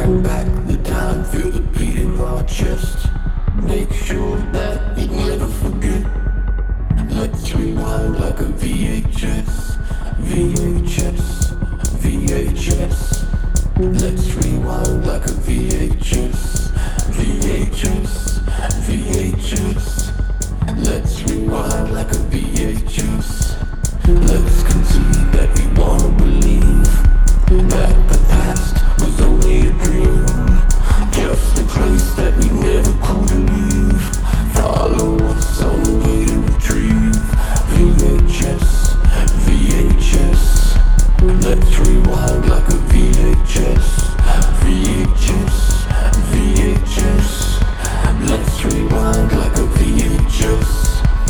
Turn back the time, feel the beat in our chest. Make sure that we never forget. Let's rewind like a VHS. VHS, VHS. Let's rewind like a VHS. VHS, VHS. Let's rewind like a VHS. Let's concede that we wanna believe that the past was only a dream, just a place that we never could leave. Follow us on the way to retrieve. VHS, VHS. Let's rewind like a VHS. VHS, VHS. Let's rewind like a VHS.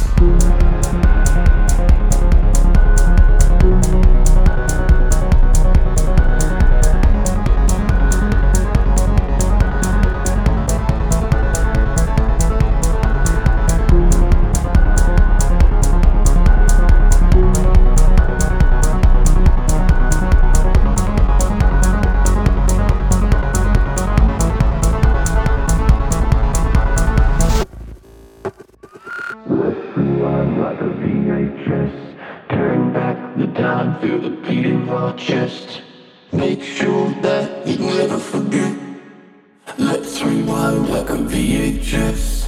Let's rewind like a VHS. Turn back the time, feel the beat in our chest. Make sure that you never forget. Let's rewind like a VHS.